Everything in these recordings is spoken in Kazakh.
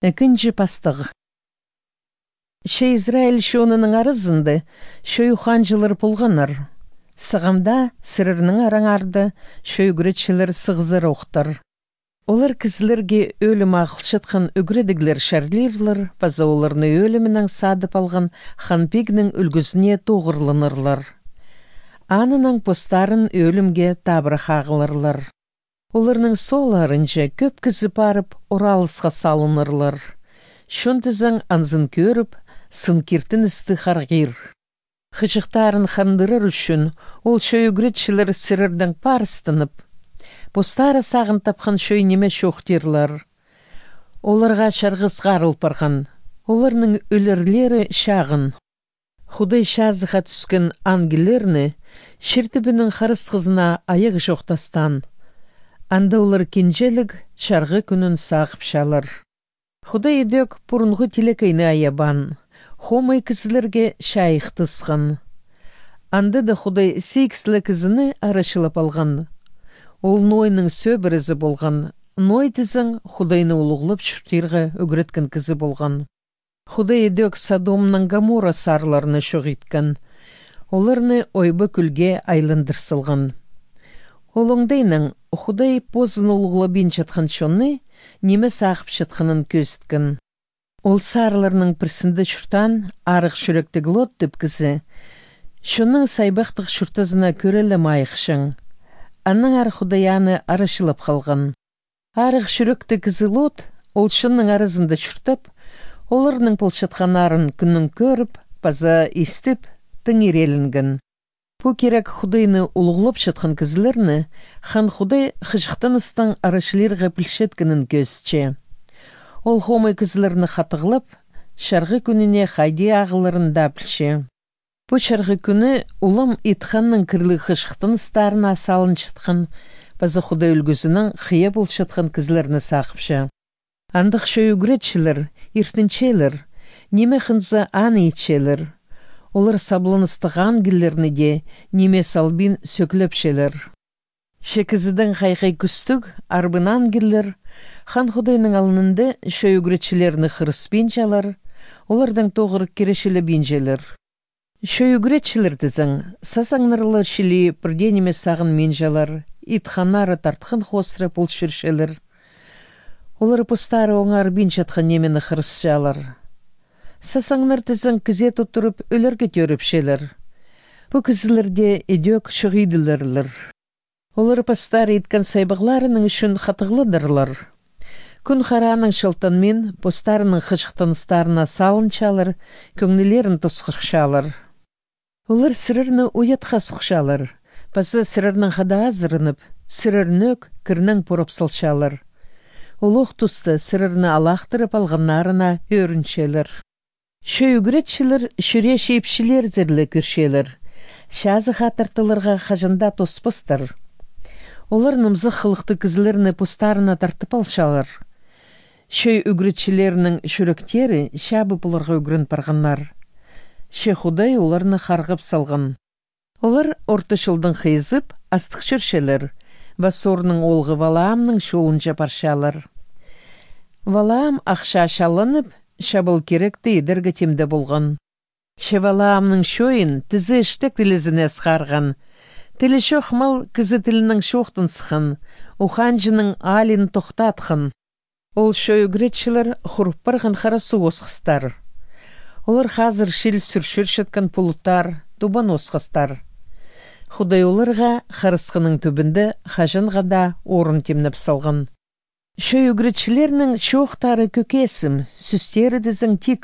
Экинчи пастығы. Ше Израиль шонының арызынды, шөй уханчылар пулғанар. Сығамда сірірінің араңарды, шөй үгіретшілер сығызыр оқтар. Олар кізілерге өлім ақылшытқан үгіредігілер шәрлерлер, база оларны өлімінің садып алған ханпегінің үлгізіне тоғырлынырлар. Анының постарын өлімге табыры қағылырлар. Оларның соларынша көп кізі барып, оралысқа салынырлар. Шонтызың анзын көріп, сын кертін істі қарғир. Хыжықтарын хандырыр үшін, ол шөй үгіретшілер сірірдің парыстынып, постары сағын тапқан шөй неме шоқтерлар. Оларға шарғыз ғарыл парған, оларның өлірлері шағын. Худай шазыға түскен ангелерні, шертібінің қарыс қызына айығы жоқтастан. Анда олар кенжелік шарғы күнін сағып шалар. Худай едек бұрынғы телекайны аябан, хомай кізілерге шайық тысқан. Анда да Худай сейксілі кізіні арашылап алған. Ол Нойның сөбірізі болған. Ной тізің Худайны ұлығылып шүртерға өгіреткен кізі болған. Худай едек Содомның Гамора сарларыны шоғиткен. Оларны ойбы күлге айлындырсылған. Олыңдайның Худай позын ұлғылабен жатқан шоны неме сақып жатқанын көсткен. Ол сарларының пірсінді шүртан арық шүректі глот түпкізі. Шоның сайбақтық шүртазына көрелі майықшың. Анның ар Худаяны арашылап қалған. Арық шүректі кізі лот, ол шынның арызында шүртіп, оларының пұлшатқан арын күннің көріп, база естіп, тыңерелінген. Бұ керек Худайны ұлғылап жатқан кізілерні, хан Худай қыжықтаныстың арашылерға пілшеткінін көзче. Ол хомай кізілерні қатығылап, шарғы күніне қайди ағыларында пілше. Бұ шарғы күні ұлым итханның кірлі қыжықтаныстарына салын жатқан, база Худай үлгізінің қия бұл жатқан кізілерні сақыпша. Андық шөй үгіретшілер, ертіншелер, неме қынзы аны етшелер. Олар сабланыстыған гілерні де неме салбин сөкіліпшелер. Шекізідің қайқай күстік, арбынан гілер, хан Худайның алынынды шөй үгіретшілерні қырыспен жалар, олардың тоғырық керешілі бенжелер. Шөй үгіретшілер тізің, сасаңнарлы шілі бірде неме сағын мен жалар, итханары тартқын қосыры бұл шүршелер. Олар пұстары оңар бен жатқан немені қырыс жалар. Сасаңнар тізің кізе тұттырып өлерге төріпшелер. Бұ кізілерде едек шығидылырлар. Олар пастары еткен сайбағларының үшін қатығылыдырлар. Күн қараның шылтанмен постарының қыжықтаныстарына салынчалар, көңнелерін тұсқықшалар. Олар сірірні уятқа сұқшалар. Пасы сірірнің қада азырынып, сірірнөк кірнің бұрып салшалар. Олық тұсты сірірні алақтырып алғанарына өріншелер. Шөй үгіретшілер шүре шепшілер зірлі күршелер. Шазы қатыртыларға қажында тоспыстыр. Олар нымзы қылықты кізілеріні пұстарына тартып алшалар. Шөй үгіретшілерінің шүректері шабы бұларға үгірін парғанар. Ше Худай оларыны қарғып салған. Олар ортышылдың қиызып, астық шүршелер. Басорының олғы Валаамның шолынша паршалар. Валаам ақша шалынып, шабыл керекті едерге темді болған. Шевалаамның шойын тізі іштік тілізіне сқарған. Тілі шоқмал кізі тілінің шоқтын сықын, уханжының алин тоқтатқын. Ол шой үгіретшілер құрппарған қарасы осқыстар. Олар қазір шел сүршір шеткен пұлыттар, дубан осқыстар. Худай оларға қарысқының түбінде қажынғада орын темніп салған. Шөй үгіретшілерінің шоқтары көкесім, сүстері дізің тик.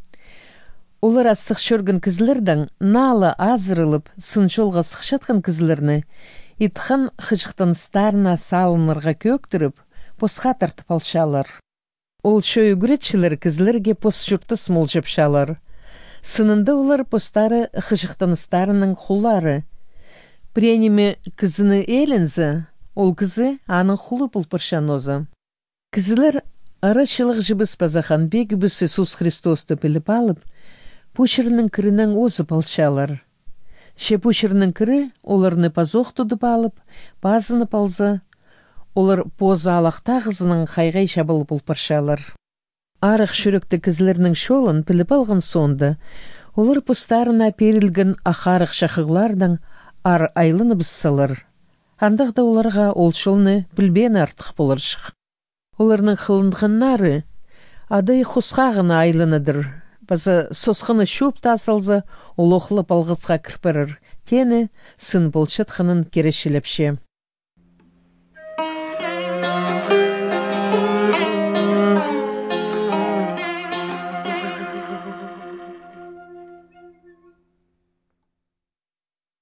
Олар астық шөргін кізілердің налы азырылып, сыншолға сықшатқан кізілерні, итхан қыжықтаныстарына салынырға көктіріп, посқа тартып алшалар. Ол шөй үгіретшілер кізілерге пос жұрты смолжып шалар. Сынында олар постары қыжықтаныстарының құлары. Пренеме кізіні елінзі, ол кізі аның құлы пұлпыршанозы. Кізілер арашылық жібіс базахан бегібіс Иисус Христосты біліп алып, пұшырының кірінің озып алшалар. Ше пұшырының кірі оларны пазоқ тұдып алып, базыны палзы, олар поза алақта қызының қайғай шабылып ұлпыршалар. Арық шүректі кізлерінің шолын біліп алған сонды, олар пұстарына перілген ақарық шақығылардан ар айлыны бұссалар. Андағда оларға ол шолны білбен артық болыршық. Оларның қылындғыннары адай хұсқағына айлыныдыр. Базы сосқыны шөп тасылзы, ол оқылып алғысқа кірпірір. Тені сын болшытқының керешіліпше.